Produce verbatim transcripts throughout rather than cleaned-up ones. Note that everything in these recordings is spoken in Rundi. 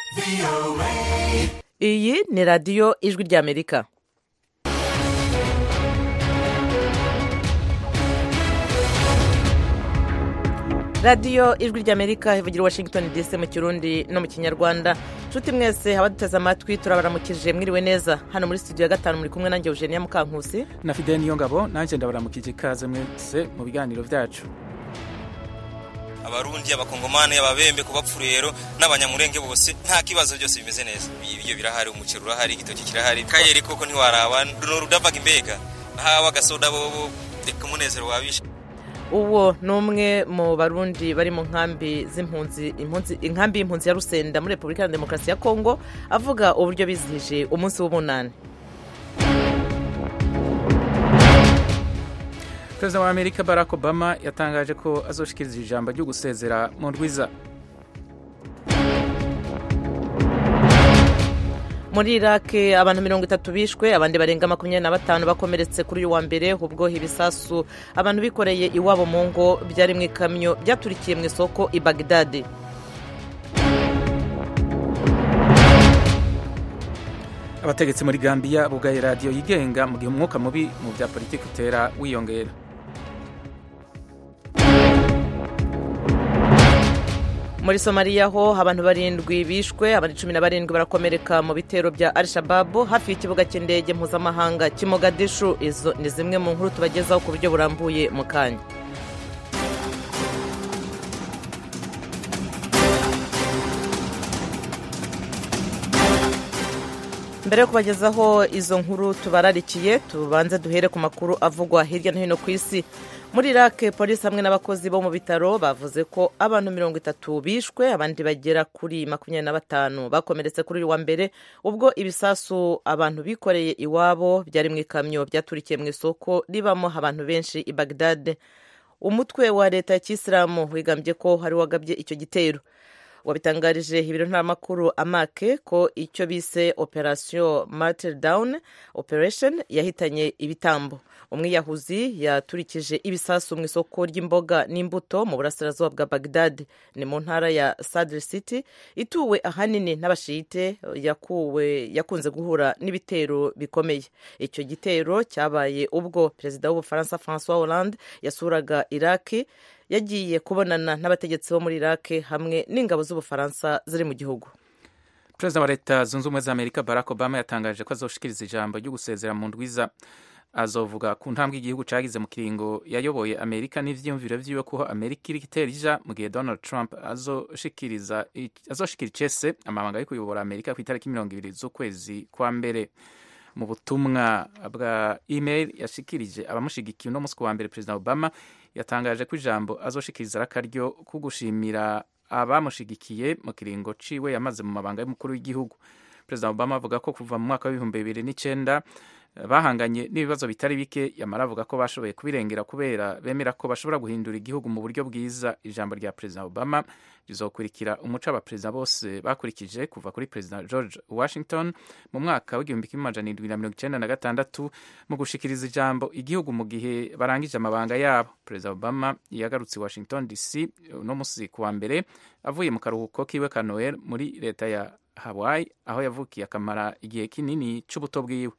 iyi ni radiyo ijwi ry'amerika. radiyo ijwi ry'amerika ivugira Washington D C mu kirundi no mu kinyarwanda. nshuti mwese abaduteze amatwi turabaramukije mwiriwe neza. hano muri studio ya gatanu muri kumwe nanjye Eugenia Mukankusi na Fidel Niyongabo. nanjye ndabaramukije ikaze mwese mu biganiro byacu. Abarundi, abakongomani, ababembe, kubapfurero n'abanyamurenge bose nta kibazo, byose bimeze neza. Ibyo birahari, umuceri urahari, igitoki kirahari, kayeri koko ntiwaraba no rudavaga imbega nahawe agasoda bobo reka umunezero wabisha. uwo ni umwe mu barundi bari mu nkambi z'impunzi impunzi inkambi y'impunzi ya Rusenda muri Repubulika ya Demokarasi ya Kongo avuga uburyo bizihije umunsi w'ubunani. Perezida wa Amerika Barack Obama yatangaje ko azoshikiriza ijambo ryo gusezera mu ndwiza. muri Iraq abantu mirongo itatu bishwe, abandi barenga makumyabiri na batanu bakomeretse kuri uyu wa mbere ubwo ibisasu abantu bikoreye iwabo mu ngo byari mu ikamyo byaturikiye mu isoko i Baghdad. Abategetsi muri Gambia bugaye radiyo yigenga mu gihe umwuka mubi mu bya politiki utera wiyongera. muri Somalia ho abantu barindwi bishwe, abandi cumi na barindwi barakomereka mu bitero bya Al-Shabaab hafi y'ikibuga cy'indege mpuzamahanga cy'i Mogadishu. izo ni zimwe mu nkuru tubagezaho ku buryo burambuye mu kanya. mbere yo kubagezaho izo nkuru tubararikiye, tubanze duhere ku makuru avugwa hirya no hino ku isi. muri Iraq polisi hamwe n'abakozi bo mu bitaro bavuze ko abantu mirongo itatu bishwe, abandi bagera kuri makumyabiri na batanu bakomeretse kuri uyu wa mbere ubwo ibisasu abantu bikoreye iwabo byari mu ikamyo byaturikiye mu isoko ribamo abantu benshi i Baghdad. umutwe wa leta ya Kisilamu wigambye ko hari wagabye icyo gitero. wabitangarije ibiro ntaramakuru Amake ko icyo bise Operation Martyrdom Operation yahitanye ibitambo. umwiyahuzi yaturikije ibisasu mu isoko ry'imboga n'imbuto mu burasirazuba bwa Baghdad, ni mu ntara ya Sadr City ituwe ahanini n'abashite. yakuwe yakunze guhura n'ibitero bikomeye. icyo gitero cyabaye ubwo perezida w'Ubufaransa François Hollande yasuraga Iraq, yagiye kubonana n'abategetsi bo muri Iraq hamwe n'ingabo z'Ubufaransa ziri mu gihugu. Perezida wa Leta Zunze Ubumwe za Amerika Barack Obama yatangaje ko azoshikiriza ijambo ryo gusezera mu ndwiza. azovuga ku ntambwe igihugu cyagize mu kiringo yayoboye Amerika n'ivyiyumviro vyiwe ko Amerika iri gitera ija mu gihe Donald Trump azoshikiriza azoshikira icese amabanga yo kuyobora Amerika ku itariki mirongo ibiri z'ukwezi kwa mbere. mu butumwa bwa email yashikirije abamushigikiye uno munsi wa mbere, Perezida Obama yatangaje ko ijambo azoshikiriza ari akaryo ko gushimira abamushigikiye mu kiringo ciwe yamaze mu mabanga y'umukuru w'igihugu. Perezida Obama avuga ko kuva mu mwaka w'ibihumbi bibiri n'icenda bahanganye n'ibibazo bitari bike, yamara avuga ko bashoboye kubirengera kubera bemera ko bashobora guhindura igihugu mu buryo bwiza. ijambo rya Perezida Obama rizokurikira umuco abaperezida bose bakurikije kuva kuri Perezida George Washington mu mwaka w'igihumbi kimwe amajana indwi na mirongo icenda na gatandatu mu gushikiriza ijambo igihugu mu gihe barangije amabanga yabo. Perezida Obama yagarutse i Washington D C uno munsi ku wa mbere avuye mu karuhuko kiwe ka Noel muri leta ya Hawaii aho yavukiye akamara igihe kinini c'ubuto bwiwe.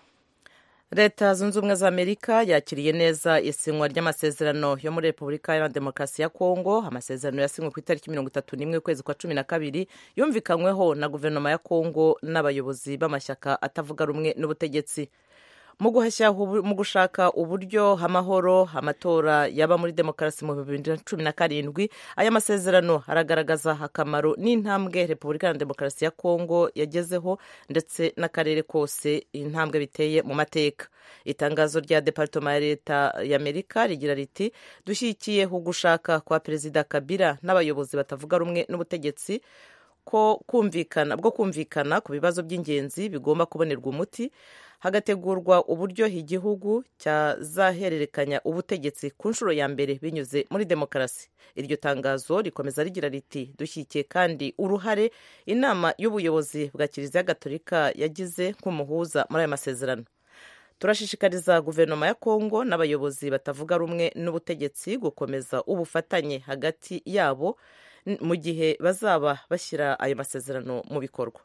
Leta Zunze Ubumwe za Amerika yakiriye neza isinywa ry'amasezerano yo muri Repubulika ya Demokarasi ya Kongo. amasezerano yasinywe ku itariki mirongo itatu n'imwe ukwezi kwa cumi na kabiri yumvikanyweho na guverinoma ya Kongo n'abayobozi b'amashyaka atavuga rumwe n'ubutegetsi. mu guhashya mu gushaka uburyo amahoro amatora yaba muri demokarasi mu bibiri na cumi na karindwi, aya masezerano aragaragaza akamaro n'intambwe Repubulika ya Demokarasi ya Kongo yagezeho ndetse n'akarere kose intambwe biteye mu mateka. itangazo rya Departoma ya Leta y'Amerika rigira riti dushyigikiye ugushaka kwa Perezida Kabila n'abayobozi batavuga rumwe n'ubutegetsi ko kumvikana bwo kumvikana ku bibazo by'ingenzi bigomba kubonerwa umuti, hagategurwa uburyo igihugu cyazahererekanya ubutegetsi ku nshuro ya mbere binyuze muri demokarasi. iryo tangazo rikomeza rigira riti dushyigikiye kandi uruhare inama y'ubuyobozi bwa Kiliziya Gatolika yagize nk'umuhuza muri aya masezerano. turashishikariza guverinoma ya Kongo n'abayobozi batavuga rumwe n'ubutegetsi gukomeza ubufatanye hagati yabo mu gihe bazaba bashyira ayo masezerano mu bikorwa.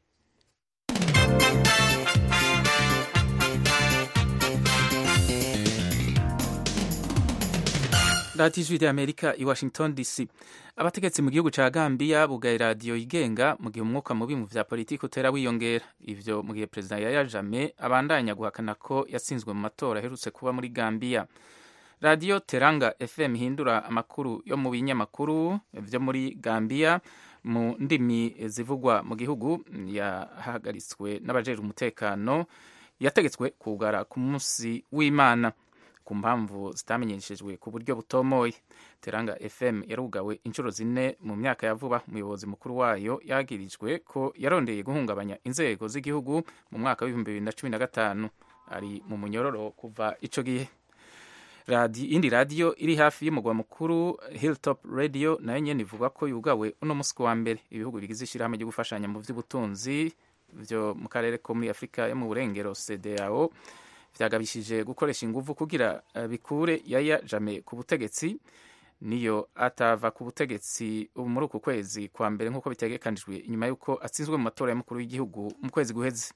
radiyo ijwi ry'Amerika i Washington D C. Abategetsi mu gihugu ca Gambia bugaye radiyo yigenga mu gihe umwuka mubi mu vya politiki utera wiyongera. Ivyo mu gihe Perezida Yahya Jammeh abandanya guhakana ko yatsinzwe mu matora aherutse kuba muri Gambia. Radiyo Teranga F M ihindura amakuru yo mu binyamakuru vyo muri Gambia mu ndimi zivugwa mu gihugu yahagaritswe n'abajejwe umutekano, yategetswe kugara ku munsi w'Imana ku mpamvu zitamenyeshejwe ku buryo butomoye. Teranga F M yarugawe inshuro zine mu myaka ya vuba. Umuyobozi mukuru wayo yagirijwe ko yarondeye guhungabanya inzego z'igihugu mu mwaka w'ibihumbi bibiri na cumi na gatanu. Ari mu munyororo kuva ico gihe. Radio, indi radio iri hafi y'umugwa mukuru Hilltop Radio nayo nyene ivuga ko yugawe uno musi wa mbere. Ibihugu bigize ishirahamwe ryo gufashanya mu vy'ubutunzi vyo mu karere ko muri Afrika yo mu burengero C D A O vyagabishije gukoresha inguvu kugira uh, bikure Yahya Jammeh ku butegetsi, niyo atava ku butegetsi muri uku kwezi kwa mbere nk'uko bitegekanijwe inyuma y'uko atsinzwe mu matora y'umukuru w'igihugu mu kwezi guheze.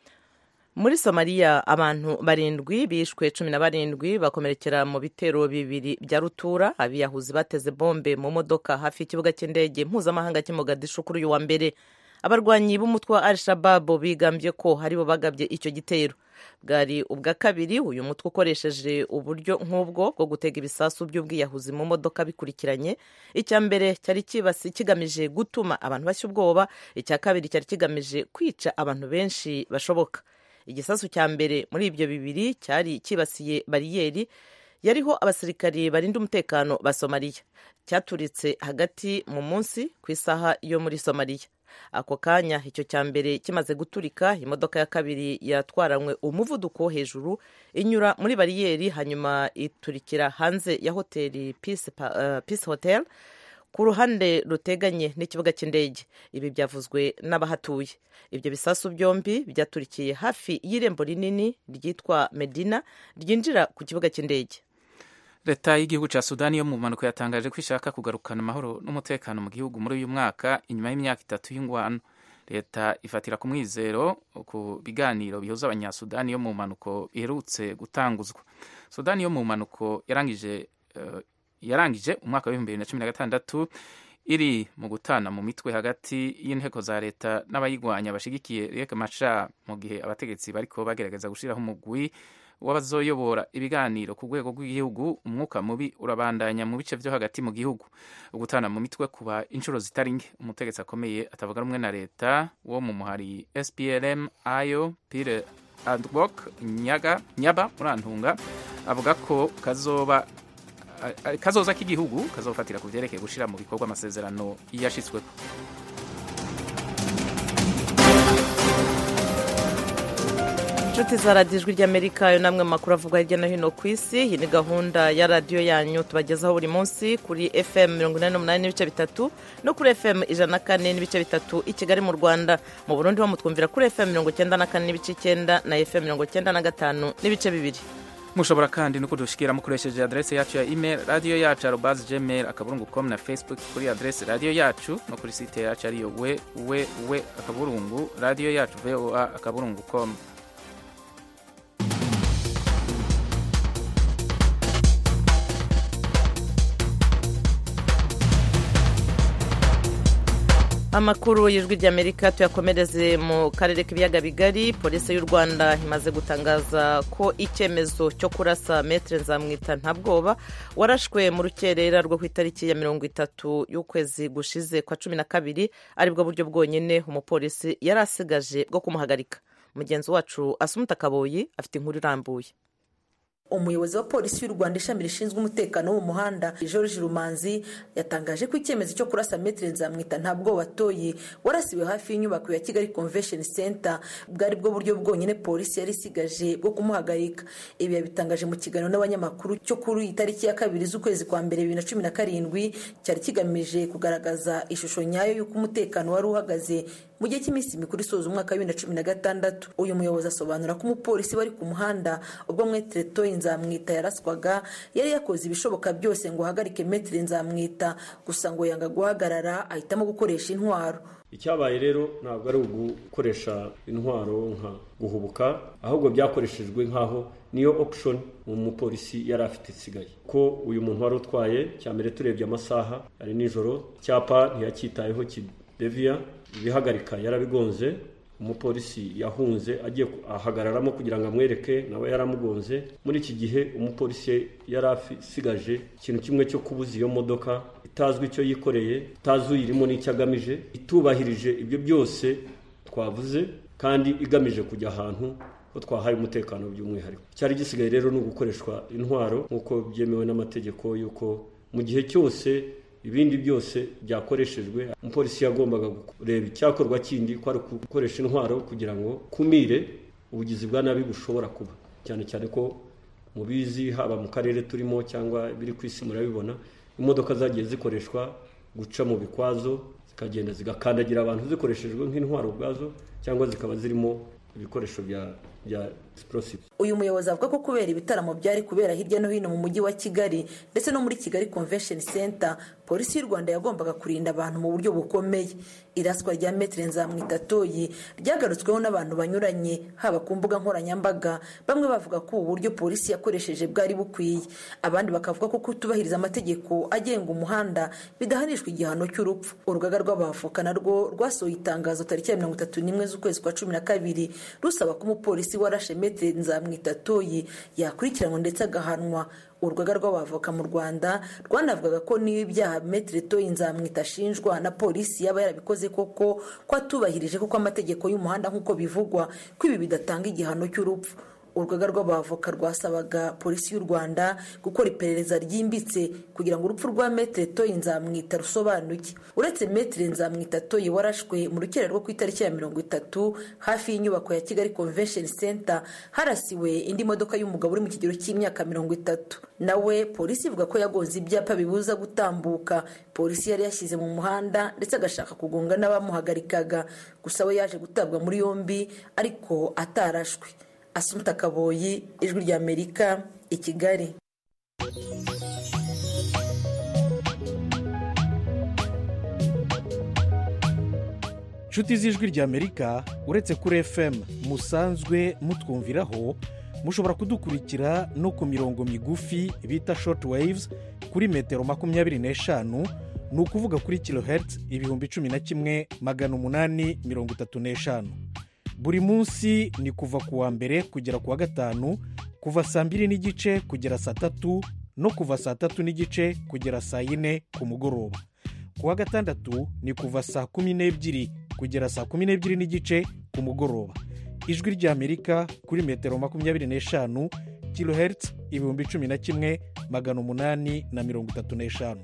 Muri Somalia abantu barindwi bishwe cumi na barindwi bakomerekera mu bitero bibiri bya rutura. Abiyahuzi bateze bombe mu modoka hafi y'ikibuga cy'indege mpuzamahanga cy'i Mogadishu kuri uyu wa mbere. Abarwanyi b'umutwe wa Al-Shabaab bigambye ko haribo bagabye icyo gitero. Bwari ubwa kabiri uyu mutwe ukoresheje uburyo nk'ubwo bwo gutega ibisasu by'ubwiyahuzi mu modoka bikurikiranye. Icya mbere cyari kibasi kigamije gutuma abantu bashya ubwoba, icya kabiri cyari kigamije kwica abantu benshi bashoboka. Igisasu cya mbere muri ibyo bibiri cyari kibasiye bariyeri yariho abasirikari barinda umutekano ba Somalia. Cyaturitse hagati mu munsi ku isaha yo muri Somalia. Ako kanya icyo cya mbere kimaze guturika, imodoka ya kabiri yatwaranywe umuvuduko hejuru inyura muri bariyeri hanyuma iturikira hanze ya hoteli Peace, uh, Peace Hotel ku ruhande ruteganye n'ikibuga cy'indege. Ibi byavuzwe n'abahatuye. Ibyo bisasu byombi byaturikiye hafi y'irembo rinini ryitwa Medina ryinjira ku kibuga cy'indege. Leta y'igihugu ca Sudani yo mu mpanuka yatangaje ko ishaka kugarukana amahoro n'umutekano mu gihugu muri uyu mwaka inyuma y'imyaka itatu y'ingwano. Leta ifatira ku mwizero ku biganiro bihuza abanyasudani yo mu mpanuko iherutse gutanguzwa. Sudani yo mu mpanuko yarangije uh, yarangije umwaka w'ibihumbi bibiri na cumi na gatandatu iri mu gutana mu mitwe hagati y'inteko za leta n'abayigwanya bashigikiye Riek Machar, mu gihe abategetsi bariko bagerageza gushiraho umugwi w'abazoyobora ibiganiro ku rwego rw'igihugu. Umwuka mubi urabandanya mu bice vyo hagati mu gihugu. Ugutana mu mitwe kuba inshuro zitari nke. Umutegetsi akomeye atavuga rumwe na leta wo mu muhari S P L M ayo Pierre Adbok Nyaga Nyaba Murantunga avuga ko kazoba kazoza k'igihugu kazofatira ku vyerekeye gushira mu bikorwa amasezerano yashitsweko. Inshuti za radiyo ijwi ry'Amerika, ayo namwe makuru avugwa hirya no hino ku isi. Iyi ni gahunda ya radiyo yanyu tubagezaho buri munsi kuri F M mirongo inani n'umunani n'ibice bitatu no kuri F M ijana na kane n'ibice bitatu i Kigali mu Rwanda. Mu Burundi ho mutwumvira kuri F M mirongo icyenda na kane n'ibice icyenda na F M mirongo icyenda na gatanu n'ibice bibiri. Mushobora kandi no kudushikira mukoresheje adresse yacu ya email radio yacu arobase gmail akaburungu com na Facebook kuri adresse radio yacu no kuri site yacu ariyo we we we akaburungu radio yacu voa akaburungu com. Amakuru y'ijwi ry'Amerika tuyakomereze mu karere k'ibiyaga bigari. Polisi y'u Rwanda imaze gutangaza ko icyemezo cyo kurasa Maître Nzamwita Ntabwoba warashwe mu rukerera rwo ku itariki ya mirongo itatu y'ukwezi gushize kwa cumi na kabiri aribwo buryo bwonyene umupolisi yari asigaje bwo kumuhagarika. Mugenzi wacu Asumuta Kaboyi afite inkuru irambuye. Umuyobozi wa polisi y'u Rwanda ishami rishinzwe umutekano wo mu muhanda George Rumanzi yatangaje ko icyemezo cyo kurasa Maître Nzamwita Ntabwoba watoye warasiwe hafi y'inyubako ya Kigali Convention Center bwari bwo buryo bwonyine polisi yari isigaje bwo kumuhagarika. Ibi yabitangaje mu kiganiro n'abanyamakuru cyo kuri itariki ya kabiri z'ukwezi kwa mbere bibiri na cumi na karindwi cyari kigamije kugaragaza ishusho nyayo y'uko umutekano wari uhagaze mu gihe cy'iminsi mikuru isoza umwaka wa bibiri na cumi na gatandatu. Uyu muyobozi asobanura ko umupolisi wari ku muhanda ubwo Maitre Toyi Nzamwita yaraswaga yari yakoze ibishoboka byose ngo ahagarike Maitre Nzamwita, gusa ngo yanga guhagarara ahitamo gukoresha intwaro. Icyabaye rero ntabwo ari ugukoresha intwaro nka guhubuka, ahubwo byakoreshejwe nkaho niyo option mu mupolisi yari afite isigaye, ko uyu muntu wari utwaye cyambere turebye amasaha ari nijoro, cyapa ntiyacyitayeho kidevia, ibihagarika yarabigonze, umupolisi yahunze agiye ahagararamo kugira ngo amwereke nawe yaramugonze. Muri iki gihe umupolisi yari asigaje ikintu kimwe cyo kubuza iyo modoka, itazwi icyo yikoreye, itazi uyirimo n'icyo agamije, itubahirije ibyo byose twavuze kandi igamije kujya ahantu ko twahaye umutekano by'umwihariko. Cyari gisigaye rero no gukoreshwa intwaro nk'uko byemewe n'amategeko y'uko mu gihe cyose ibindi byose byakoreshejwe, umupolisi yagombaga kureba icyakorwa kindi ko ari gukoresha intwaro kugira ngo kumire ubugizi bwa nabi bushobora kuba, cyane cyane ko mubizi haba mu karere turimo cyangwa biri ku isi murabibona, imodoka zagiye zikoreshwa guca mu bikwazo zikagenda zigakandagira abantu zikoreshejwe nk'intwaro ubwazo, cyangwa zikaba zirimo ibikoresho bya bya explosive. Uyu muyobozi avuga ko kubera ibitaramo byari kubera hirya no hino mu mujyi wa Kigali ndetse no muri Kigali Convention Center, polisi y'u Rwanda yagombaga kurinda abantu mu buryo bukomeye. Iraswa rya Maitre Nzamwita Toyi ryagarutsweho n'abantu banyuranye, haba ku mbuga nkoranyambaga. Bamwe bavuga ko ubu buryo polisi yakoresheje bwari bukwiye, abandi bakavuga ko kutubahiriza amategeko agenga umuhanda bidahanishwa igihano cy'urupfu. Urugaga rw'abavoka narwo rwasohoye itangazo tariki ya mirongo itatu n'imwe z'ukwezi kwa cumi na kabiri rusaba ko umupolisi warashe Maitre Nzamwita Toyi yakurikiranwa ndetse agahanwa. Urugaga rw'abavoka mu Rwanda rwanavugaga ko niba ibyaha Maitre Toyi Nzamwita ashinjwa na polisi yaba yarabikoze koko, ko atubahirije koko amategeko y'umuhanda nk'uko bivugwa, ko ibi bidatanga igihano cy'urupfu. Urugaga rw'abavoka rwasabaga polisi y'u Rwanda gukora iperereza ryimbitse kugira ngo urupfu rwa Maitre Toyi Nzamwita rusobanuke. Uretse Maitre Nzamwita Toyi warashwe mu rukera rwo ku itariki ya mirongo itatu hafi y'inyubako ya Kigali Convention Center, harasiwe indi modoka y'umugabo uri mu kigero cy'imyaka mirongo itatu. Nawe polisi ivuga ko yagonze ibyapa bibuza gutambuka polisi yari yashyize mu muhanda ndetse agashaka kugonga n'abamuhagarikaga, gusa we yaje gutabwa muri yombi ariko atarashwe. Asumta Kaboyi, Ijwi rya Amerika, i Kigali. Nshuti z'Ijwi rya Amerika, uretse kuri F M musanzwe mutwumviraho, mushobora kudukurikira no ku mirongo migufi bita short waves kuri metero makumyabiri n'eshanu, ni ukuvuga kuri kilohertz ibihumbi cumi na kimwe magana umunani mirongo itatu n'eshanu. Buri munsi ni kuva ku wa mbere kugera ku wa gatanu, kuva saa mbiri n'igice kugera saa tatu no kuva saa tatu n'igice kugera saa yine ku mugoroba. Ku wa gatandatu ni kuva saa kumi n'ebyiri kugera saa kumi n'ebyiri n'igice ku mugoroba. Ijwi rya Amerika kuri metero makumyabiri n'eshanu, kilohertz ibihumbi cumi na kimwe magana umunani na mirongo itatu n'eshanu.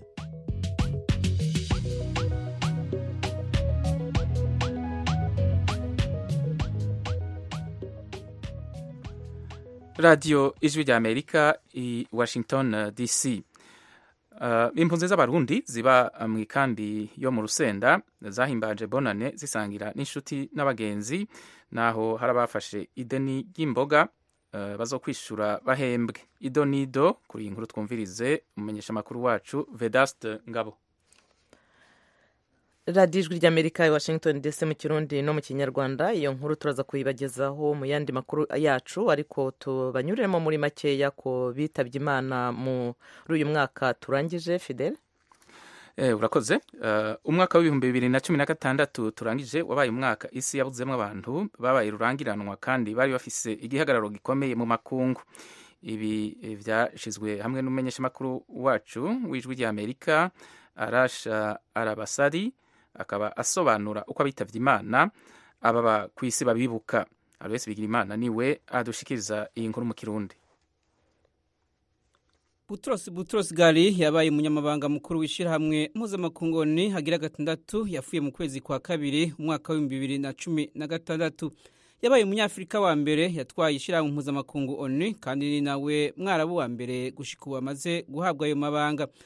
Radio Ijwi rya Amerika i Washington D C. Uh, impunzi z'abarundi ziba mu ikambi yo mu Rusenda zahimbaje bonane zisangira n'inshuti n'abagenzi, naho harabafashe ideni ry'imboga uh, bazokwishura bahembwe. Idonido kuri inkuru twumvirize umumenyesha makuru wacu Vedaste Ngabo. Radio Ijwi ry'Amerika i Washington D C mu Kirundi no mu Kinyarwanda. Iyo nkuru turaza kuyibagezaho mu yandi makuru yacu, ariko tubanyuremo muri makeya ko bitabye Imana muri uyu mwaka turangije. Fidel, eh urakoze. Uh, umwaka w'ibihumbi bibiri na cumi na gatandatu turangije wabaye umwaka isi yabuzemo abantu babaye rurangiranwa kandi bari bafise igihagararo gikomeye mu makungu. Ibi vyashizwe hamwe n'umumenyesha makuru wacu w'Ijwi ry'Amerika Arasha Arabasari, akaba asobanura uko abitavye Imana ababa kwisi babibuka. Alois Bigirimana niwe adushikiriza iyi nkuru mu Kirundi. Butros Butros Ghali yabaye umunyamabanga mukuru w'ishirahamwe mpuzamakungu ni hagira gatandatu, yafuye mu kwezi kwa kabiri umwaka wa bibiri na cumi na gatandatu. Yabaye umunyafrika wa mbere yatwaye ishirahamwe mpuzamakungu O N U kandi ni nawe mwarabu wa mbere gushika amaze guhabwa ayo mabanga.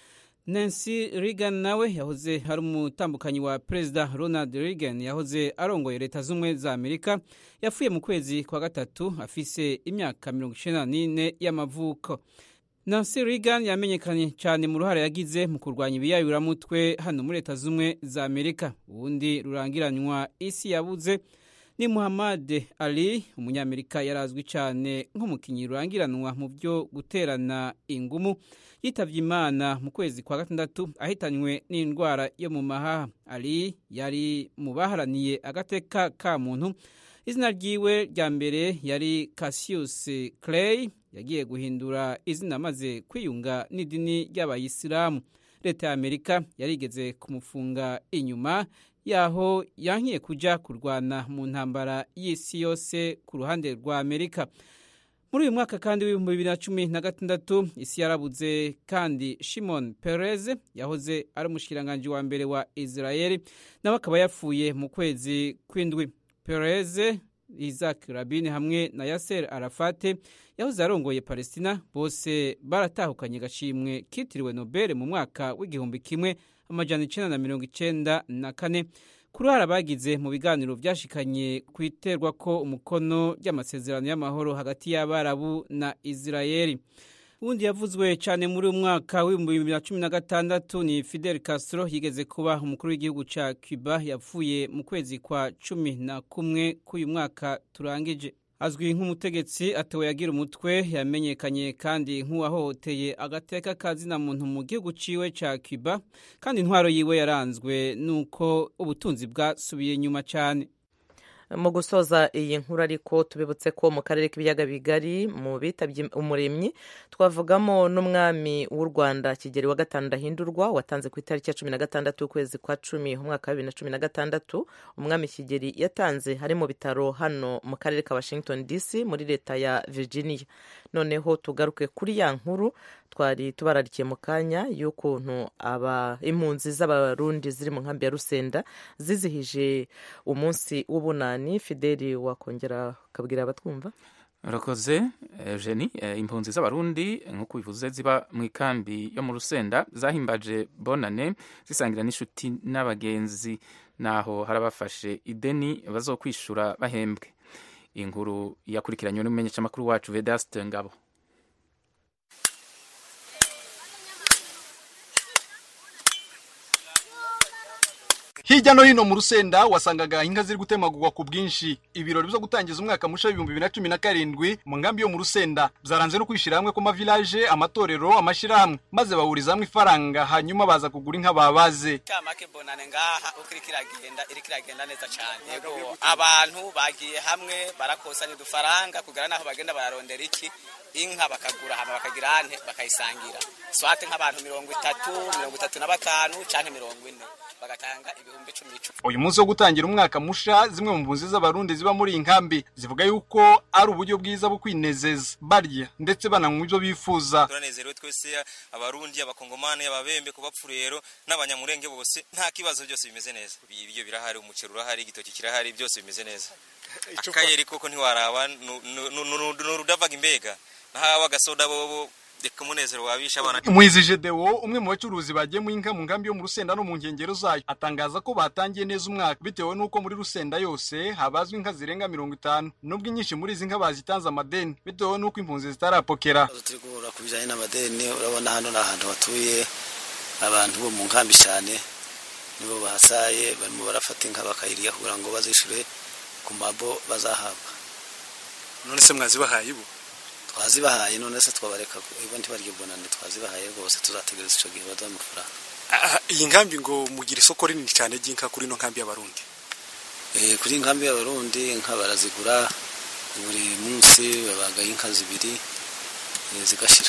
Nancy Reagan nawe yahoze ari umutambukanyi wa Perezida Ronald Reagan yahoze arongoye leta z'umwe za Amerika yafuye mu kwezi kwa gatatu afise imyaka mirongo icenda n'ine y'amavuko. Nancy Reagan yamenyekanye cyane mu ruhare yagize mu kurwanya ibiyayuramutwe hano muri leta z'umwe za Amerika. Ubundi rurangiranywa isi yabuze ni Muhammad Ali, umunyamerika yarazwi cyane nk'umukinyi rurangiranwa mu byo guterana ingumu, yitavye Imana mu kwezi kwa gatandatu ahitanywe n'indwara yo mu mahaha. Ali yari mu baharaniye agateka ka muntu. Izina ryiwe rya mbere yari Cassius Clay, yagiye guhindura izina maze kwiyunga n'idini ry'abayisilamu. Leta ya Amerika yarigeze kumufunga inyuma yaho yankiye kuja kurwana mu ntambara y'isi yose ku ruhande rwa Amerika. Muri uyu mwaka kandi w'ibihumbi bibiri na cumi na gatandatu isi yarabuze kandi Shimon Peres yahoze ari umushikiranganji wa mbere wa Israeli, nawe akaba yapfuye mu kwezi kw'indwi. Peres, Isaac Rabin hamwe na Yasser Arafat yahoze arongoye Palestina, bose baratahukanye gashimwe kitiriwe Nobel mu mwaka w'igihumbi kimwe amajana icenda na mirongo icenda na kane kuruhara bagize mu biganiro byashikanye kwiterwa ko umukono ry'amasezerano y'amahoro hagati y'Abarabu na Israeli. Undi yavuzwe cyane muri uyu mwaka w'ibihumbi bibiri na cumi na gatandatu ni Fidel Castro, yigeze kuba umukuru w'igihugu ca Cuba, yapfuye mu kwezi kwa cumi na kumwe k'uyu mwaka turangije. Azwi nk'umutegetsi atewe yagira umutwe, yamenyekanye kandi nk'uwahohoteye agateka kazina muntu mu gihugu ciwe ca Cuba, kandi intwaro yiwe yaranzwe nuko ubutunzi bwasubiye nyuma cyane. Mu gusoza iyi nkuru ariko tubibutse ko mu karere k'ibiyaga bigari mu bitabye umuremyi twavugamo n'umwami w'u Rwanda Kigeli wa gatanu Ndahindurwa watanze ku itariki ya cumi na gatandatu ukwezi kwa cumi mu mwaka wa bibiri na cumi na gatandatu. Umwami Kigeli yatanze hari mu bitaro hano mu karere ka Washington D C muri leta ya Virginia. Noneho tugaruke kuri ya nkuru twari tubararikiye mu kanya y'ukuntu aba impunzi z'abarundi ziri mu nkambi ya Rusenda zizihije umunsi w'ubunani. Fideli wakongera kabwira abatwumva. Urakoze Eugenie. Impunzi z'abarundi nk'uko bivuze ziba mu ikambi yo mu Rusenda zahimbaje bonane zisangira n'inshuti n'abagenzi, naho harabafashe ideni bazokwishura bahembwe. Inkuru yakurikiranywe n'umumenyeshamakuru wacu Vedaste Ngabo. Hirya no hino mu Rusenda wasangaga inka ziri gutemagurwa ku bwinshi. Ibirori byo gutangiza umwaka musha w'ibihumbi bibiri na cumi na karindwi mu ngambi yo mu Rusenda byaranze no kwishira hamwe ku ma village, amatorero, amashirahamwe, maze bahuriza hamwe ifaranga hanyuma baza kugura inka babaze. Kamake bonane ngaha ukirikiragenda irikiragenda neza cyane. Yego abantu bagiye hamwe barakosanya udufaranga kugara naho bagenda bararondera iki inka bakagura hama bakagira ante bakayisangira. Swate nk'abantu mirongo itatu, mirongo itatu na batanu canke mirongo ine bagatanga ibihumbi cumi n'icumi. Uyu munsi wo gutangira umwaka musha, zimwe mu mpunzi z'abarundi ziba muri inkambi zivuga yuko ari uburyo bwiza bwo kwinezeza, barya ndetse bananywa ibyo bifuza. Turanezerewe twese, abarundi, abakongomani, ababembe, kubapfurero n'abanyamurenge bose, nta kibazo byose bimeze neza. Ibyo birahari, umuceri urahari, igitoki kirahari, byose bimeze neza. Akayeri koko ntiwaraba n'urudavaga imbega nahawe agasoda bobo dekumunezero wabisha abana. Mwizije Deo, umwe mu bacuruzi bagiye mu inka mu nkambi yo mu Rusenda no mu nkengero zayo, atangaza ko batangiye neza umwaka bitewe nuko muri Rusenda yose habazwe inka zirenga mirongo itanu, nubwo inyinshi muri izi nka bazitanze amadeni bitewe nuko impunzi zitarapokera. Turigura kubijanye n'amadeni, urabona hano n'ahantu batuye abantu bo mu nkambi cyane nibo bahasaye, barimo barafata inka bakayiriya kugira ngo bazishure ku mabo bazahabwa. None se mwazibahaye ibo? Twazibahaye, none se twabareka ibo ntibarigibonane, twazibahaye rwose, tuzategereza ico gihe baduha amafaranga. Iyi nkambi ngo mugira isoko rinini cyane ry'inka kuri no nkambi y'abarundi. Eh kuri nkambi y'abarundi inka barazigura buri munsi, babaga inka zibiri zigashira.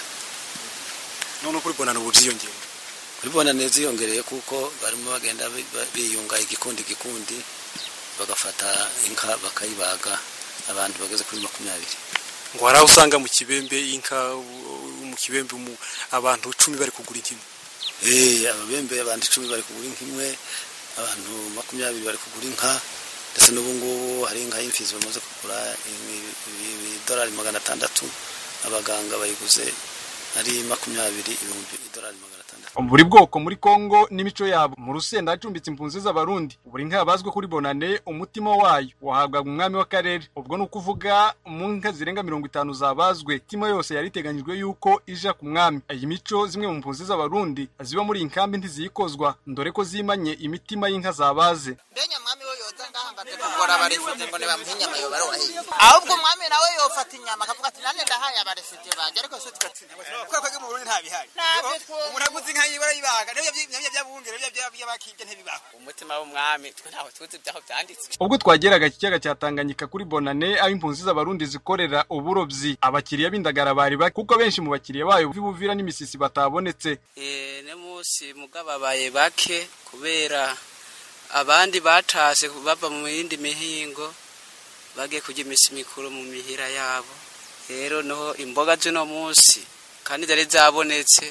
None kuri bonane ubuvyiyongera. Kuri bonane ziyongereye kuko barimo bagenda biyunga igikundi gikundi bagafata inka bakayibaga, abantu bageze kuri makumyabiri. Ngo haraho usanga mu kibembe inka mu kibembe mu abantu cumi bari kugura inkimwe. Eh ababembe abantu cumi bari kugura inkimwe, abantu makumyabiri bari kugura inka, ndetse n'ubu ngubu hari inka y'imfizi bamaze kugura idolari magana atandatu, abaganga bayiguze ari makumyabiri ibihumbi idolari magana atandatu. Buri bwoko muri Kongo n'imico yabo. Mu Rusenda acumbitse impunzi z'abarundi. Buri nka yabazwe kuri Bonane, umutima wayo wahabwa umwami w'akarere. Ubwo no kuvuga mu nka zirenga mirongo itanu zabazwe, timo yose yari iteganyijwe yuko ija ku mwami. Iyi mico zimwe mu mpunzi z'abarundi ziba muri inkambi ntiziyikozwa, ndore ko zimanye imitima y'inka zabaze. Benya mwami we yoza ngahangaje kugora abarefite ngo ne bamuhinya mayo barohe. Ahubwo mwami nawe yofata inyama akavuga ati nane ndahaye abarefite baje ariko so tugatsinda. Ko ko mu Burundi ntabihari. Umuntu aguzi nka yibara yibaga. Nibyo byabungere byo byabakije ntibibaho. Umutima w'umwami twe ntaho tuzi byaho byanditse. Ubwo twageraga kiyaga cya Tanganyika kuri Bonane aho impunzi z'abarundi zikorera uburobyi, abakiriya b'indagara bari baki kuko benshi mu bakiriya bayo bivuvira n'imisisi batabonetse. Eh ne musi mugababaye bake kubera abandi batase bava mu yindi mihingo bage kujya imisi mikuru mu mihira yabo. Rero no imboga zino musi kandi zari zabonetse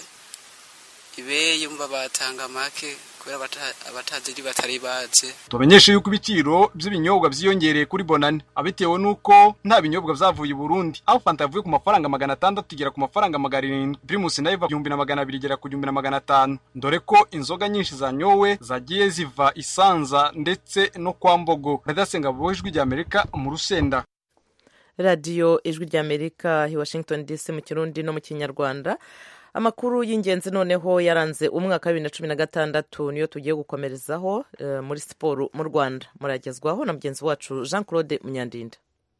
ibe yumva batanga make kubera abatazi batari baze. Tumenyeshe yuko ibiciro by'ibinyobwa byiyongereye kuri Bonane abitewe nuko nta binyobwa byavuye i Burundi, aho Fanta avuye ku mafaranga magana atandatu igera ku mafaranga magana arindwi, Primus nayo iva igihumbi na magana abiri igera ku gihumbi na magana atanu, ndore ko inzoga nyinshi zanyowe zagiye ziva Isanza ndetse no kwa Mbogo. Radasenga bojwe rya Amerika mu Rusenda. Radio Ijwi rya Amerika hi Washington D C mu Kirundi no mu Kinyarwanda. Amakuru y'ingenzi noneho yaranze umwaka wa bibiri na cumi na gatandatu niyo tugiye gukomerezaho uh, muri siporo mu Rwanda. Muragezwaho na mugenzi wacu Jean Claude Munyandinda.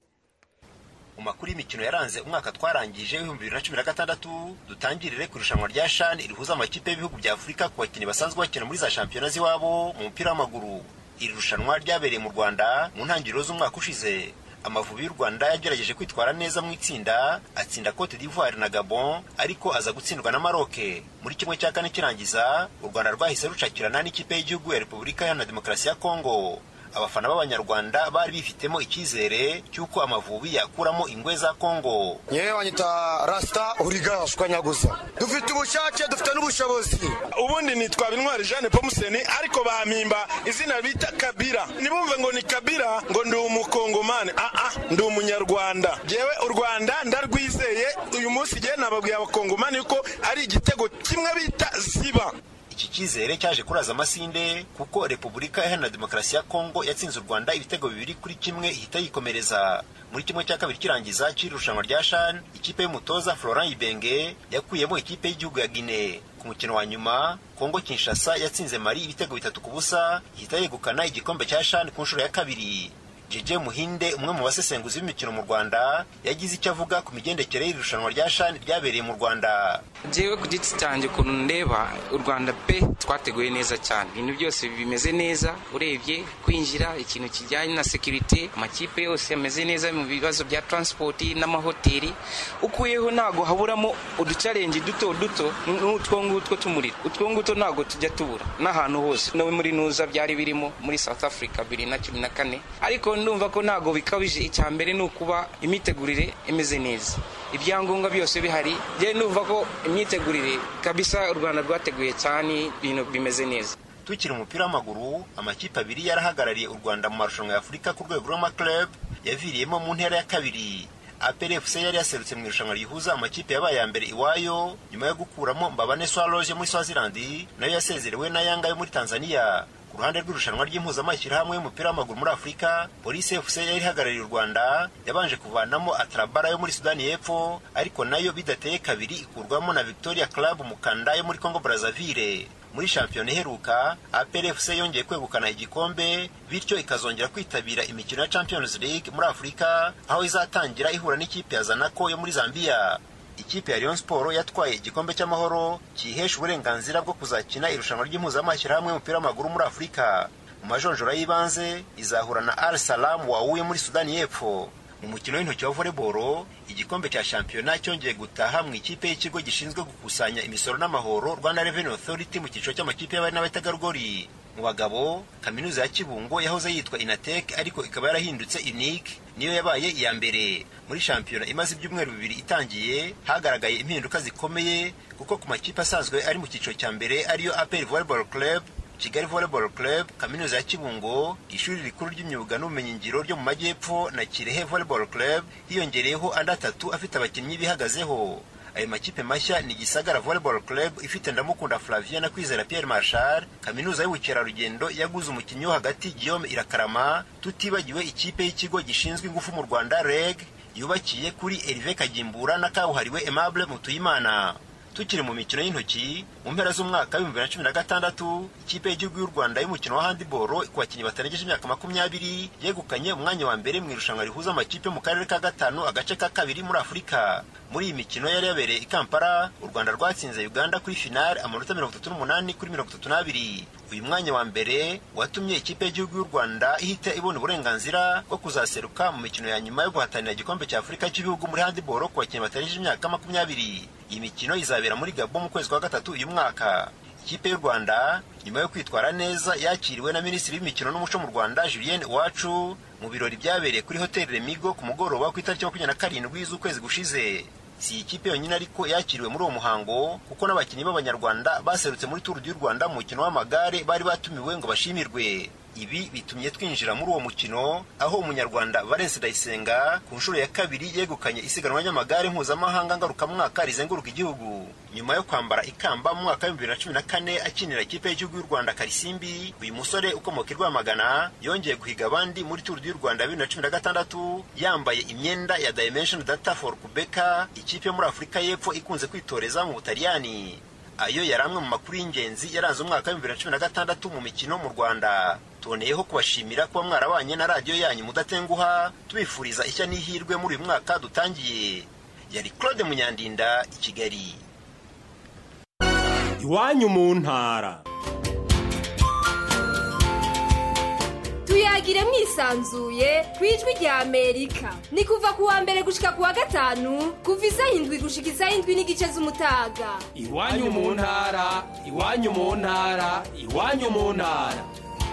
Umakuru y'imikino yaranze umwaka twarangije wa bibiri na cumi na gatandatu dutangirire kurushanwa rya CHAN irihuza amakipe y'ibihugu bya Afrika ku bakinnyi basanzwe bakina muri za championnat ziwabo mu mupira w'amaguru. Iri rushanwa ryabereye mu Rwanda mu ntangiriro z'umwaka ushize. Amavubi y'u Rwanda yagerageje kwitwara neza mu itsinda, atsinda Cote d'Ivoire na Gabon, ariko aza gutsindwa na Maroc. Muri kimwe cya kane kirangiza, u Rwanda rwahise rucakirana n'ikipe y'igihugu ya Repubulika Iharanira Demokarasi ya Kongo. Abafana b'Abanyarwanda bari bifitemo icyizere cyuko Amavubi yakuramo ingwe za Kongo. Yewe wanyita Rasta urigashwa nyaguza. Dufite ubushake, dufite n'ubushobozi. Ubundi nitwa Bintwari Jeanne Pomuseni, ariko bampimba izina bita Kabira. Nibumve ngo ni Kabira ngo ndi umukongomane. Ah ah, ndi umunyarwanda. Jewe u Rwanda ndarwizeye, uyu munsi gihe nababwiye abakongomane yuko ari igitego kimwe bita ziba. Iki cyizere cyaje kuraza amasinde kuko Repubulika Iharanira Demokarasi ya Kongo yatsinze u Rwanda ibitego bibiri kuri kimwe ihita yikomereza. Muri kimwe cya kabiri kirangiza cy'irushanwa rya CHAN, ikipe y'umutoza Florent Ibenge yakuyemo ikipe y'igihugu ya Guinea. Ku mukino wa nyuma, Kongo Kinshasa yatsinze Mali ibitego bitatu ku busa ihita yegukana igikombe cya CHAN ku nshuro ya kabiri. Jeje Muhinde, umwe mu basesenguzi b'imikino mu Rwanda, yagize icyo avuga ku migendekere y'irushanwa rya CHAN ryabereye mu Rwanda. Jewe ku giti cyanjye ukuntu ndeba u Rwanda pe twateguye neza cyane, ibintu byose bimeze neza, urebye kwinjira ikintu kijyanye na security, amakipe yose yameze neza mu bibazo bya transport n'amahoteli, ukuyeho nago haburamo uduchallenge duto duto n'utwo ngutwo tumurira, utwo ngutwo nago tujya tubura n'ahantu hose no muri nuza byari birimo muri South Africa bibiri na cumi na kane, ariko ndumva ko nago bikabije. Icyambere nukuba imitegurire imeze neza, ibyangombwa byose bihari. Je ndumva ko imyitegurire kabisa u Rwanda rwateguye cyane, ibintu bimeze neza. Tukiri umupira w'amaguru, amakipe abiri yarahagarariye u Rwanda mu marushanwa ya Afrika ku rwego rw'amaclub yaviriyemo mu ntera ya kabiri. A P R F C yari yaserutse mu irushanwa rihuza amakipe yabaye ya mbere iwayo nyuma yo gukuramo Mbabane Swallows yo muri Swaziland, nayo yasezerewe na Yanga yo muri Tanzania. Ku ruhande rw'irushanwa ry'impuzamashyirahamwe y'umupira w'amaguru muri Afrika, Police F C yari ihagarariye u Rwanda yabanje kuvanamo Atrabara yo muri Sudani y'Epfo, ariko nayo bidateye kabiri ikurwamo na Victoria Club Mukanda yo muri Congo Brazzaville. Muri shampiyona iheruka, A P R F C yongeye kwegukana igikombe, bityo ikazongera kwitabira imikino ya Champions League muri Afrika, aho izatangira ihura n'ikipe ya Zanaco yo muri Zambia. Ikipe ya Rayon Sport yatwaye igikombe cy'amahoro kihesha uburenganzira bwo kuzakina irushanwa ry'impuzamashyirahamwe y'umupira w'amaguru muri Afrika. Mu majonjora y'ibanze izahura na Al Salam wawuye muri Sudani y'Epfo. Mu mukino w'intoki wa volleyball, igikombe cya shampiyona cyongeye gutaha mu ikipe y'ikigo gishinzwe gukusanya imisoro n'amahoro Rwanda Revenue Authority mu cyiciro cy'amakipe y'abari n'abategarugori. Mu bagabo, kaminuza ya Kibungo yahoze yitwa Inatek ariko ikaba yarahindutse Unique, niyo yabaye iya mbere. Muri shampiyona imaze ibyumweru bibiri itangiye, hagaragaye impinduka zikomeye kuko ku makipe asanzwe ari mu cyiciro cya mbere ariyo A P R Volleyball Club, Kigali Volleyball Club, kaminuza ya Kibungo, ishuri rikuru ry'imyuga n'ubumenyingiro ryo mu Majyepfo na Kirehe Volleyball Club, hiyongereyeho andi atatu afite abakinnyi bihagazeho. ayo makipe mashya ni Gisagara Volleyball Club ifite Ndamukunda Flavien na Kwizera Pierre Marshal, kaminuza y'ubukerarugendo yaguze umukinnyi wo hagati Guillaume Irakarama, tutibagiwe ikipe y'ikigo gishinzwe ingufu mu Rwanda R E G yubakiye kuri Hervé Kagimbura na kabuhariwe Aimable Mutuyimana. Tukiri mu mikino y'intoki, mu mpera z'umwaka wa bibiri na cumi na gatandatu, ikipe y'igihugu y'u Rwanda y'umukino wa handball ku bakinnyi batarengeje imyaka makumyabiri yegukanye umwanya wa mbere mu irushanwa rihuza amakipe mu karere ka gatanu agace ka kabiri muri Afurika. Muri iyi mikino yari yabereye i Kampala, u Rwanda rwatsinze Uganda kuri finale amanota mirongo itatu n'umunani kuri mirongo itatu n'abiri. Uyu mwanya wa mbere watumye ikipe y'igihugu y'u Rwanda ihita ibona uburenganzira bwo kuzaseruka mu mikino ya nyuma yo guhatanira igikombe cya Afurika cy'ibihugu muri handball ku bakinnyi batarengeje imyaka makumyabiri. Iyi mikino izabera muri Gabon mu kwezi kwa gatatu uyu mwaka. Ikipe y'u Rwanda nyuma yo kwitwara neza yakiriwe na Minisitiri w'imikino n'umuco mu Rwanda Julien Uwacu mu birori byabereye kuri Hotel Remigo ku mugoroba ku itariki makumyabiri na karindwi z'ukwezi gushize. Si ikipe yonyine ariko yakiriwe muri uwo muhango, kuko n'abakinnyi b'Abanyarwanda baserutse muri Tour du Rwanda mu mukino w'amagare bari batumiwe ngo bashimirwe. Ibi bitumye twinjira muri uwo mukino, aho umunyarwanda Valence Ndayisenga ku nshuro ya kabiri yegukanye isiganwa ry'amagare mpuzamahanga ngarukamwaka rizenguruka igihugu. Nyuma yo kwambara ikamba mu mwaka wa bibiri na cumi na kane akinira ikipe y'igihugu y'u Rwanda Karisimbi, uyu musore ukomoka i Rwamagana yongeye guhiga abandi muri Tour du Rwanda bibiri na cumi na gatandatu yambaye imyenda ya Dimension Data for Quebec, ikipe muri Afurika y'Epfo ikunze kwitoreza mu Butaliyani. Ayo yaramwe mu makuru y'ingenzi yaranze umwaka wa bibiri na cumi na gatandatu mu mikino mu Rwanda. Tuboneyeho kubashimira kuba mwarabanye na radio yanyu mudatenguha, tubifuriza ishya n'ihirwe muri uyu mwaka dutangiye. Yari Claude Munyandinda i Kigali. Iwanyu mu ntara. Tuyagire mwisanzuye kwijwi rya Amerika. Ni kuva kuwa mbere gushika kuwa gatanu, kuva isaha indwi gushika isaha indwi n'igice z'umutaga. Iwanyu mu ntara, iwanyu mu ntara, iwanyu mu ntara.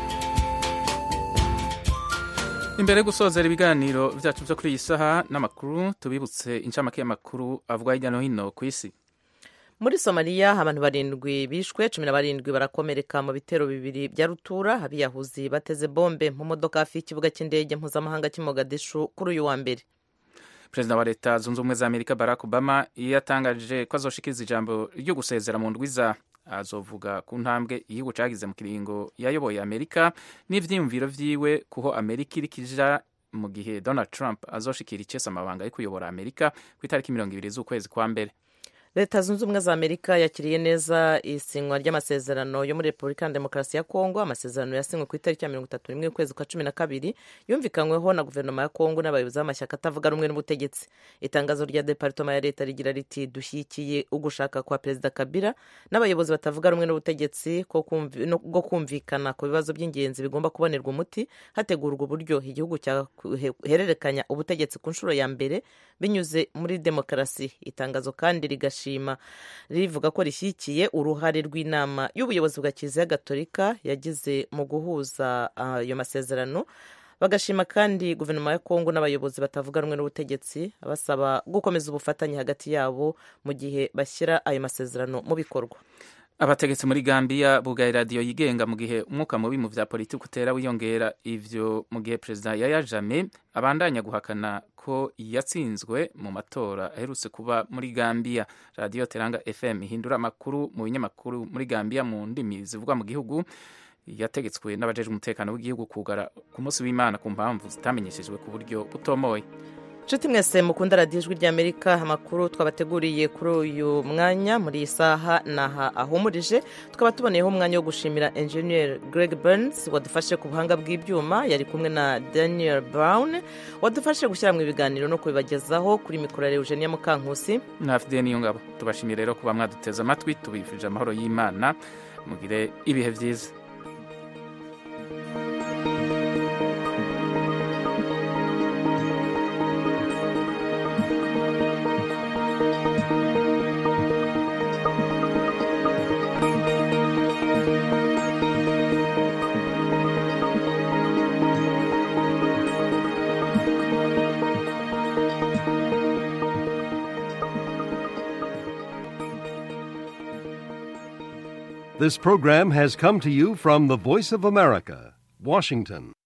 Imbere gusozera ibiganiro vyacu byo kuri iyi saha n'amakuru, tubibutse incamake y'amakuru avuga hirya no hino ku isi. Muri Somalia abantu barindwi bishwe, cumi na barindwi barakomereka mu bitero bibiri bya rutura, abiyahuzi bateze bombe mu modoka hafi y'ikibuga cy'indege mpuzamahanga cy'i Mogadishu kuri uyu wa mbere. Perezida wa Leta Zunze Ubumwe za Amerika Barack Obama yatangaje ko azoshikiriza ijambo ryo gusezera mu ndwiza. Azovuga ku ntambwe igihugu cagize mu kiringo yayoboye Amerika n'ivyiyumviro vyiwe kuho Amerika irikija mu gihe Donald Trump azoshikira icesa amabanga yo kuyobora Amerika ku itariki mirongo ibiri z'ukwezi kwa mbere. Leta Zunze Ubumwe za Amerika yakiriye neza isinywa ry'amasezerano yo muri Repubulika ya Demokarasi ya Kongo. Amasezerano yasinywe ku itariki ya mirongo itatu n'imwe y'ukwezi kwa cumi na kabiri yumvikanyweho na guverinoma ya Kongo n'abayobozi b'amashyaka atavuga rumwe n'ubutegetsi. Itangazo rya Department ya Leta rigira riti dushyigikiye ugushaka kwa Perezida Kabila n'abayobozi batavuga rumwe n'ubutegetsi bwo kumvikana ku bibazo by'ingenzi bigomba kubonerwa umuti hategurwa uburyo igihugu cyahererekanya ubutegetsi ku nshuro ya mbere binyuze muri demokarasi. Itangazo kandi rigash shima rivuga ko rishyikiye uruhare rw'inama y'ubuyobozi bwa Kiliziya Gatolika yagize mu guhuza ayo uh, masezerano. Bagashima kandi guverinoma ya Kongo n'abayobozi batavuga rumwe n'ubutegetsi basaba gukomeza ubufatanye hagati yabo mu gihe bashyira ayo masezerano mu bikorwa. Abategetsi muri Gambia bugaye radio yigenga mu gihe umwuka mubi mu vya politiki utera wiyongera, ivyo mu gihe President Yaya Jammeh abandanya guhakana ko yatsinzwe mu matora aherutse kuba muri Gambia. Radio Teranga F M ihindura amakuru mu binyamakuru muri Gambia mu ndimi zivuga mu gihugu yategetswe n'abajejwe umutekano w'igihugu kugara ku munsi w'Imana ku mpamvu zitamenyeshejwe ku buryo butomoye. Nshuti mwese mukunda radiyo ijwi ry'Amerika, amakuru twabateguriye kuri uyu mwanya muri iyi saha naha ahumurije. Tukaba tuboneyeho umwanya wo gushimira Engineer Greg Burns wadufashe ku buhanga bw'ibyuma, yari kumwe na Daniel Brown wadufashe gushyira mu ibiganiro no kubibagezaho. Kuri mikoro ya Eugenia Mukankusi na Fidel Niyongabo. Tubashimiye rero kuba mwaduteze amatwi, tubifurije amahoro y'Imana, mugire ibihe byiza. This program has come to you from the Voice of America, Washington.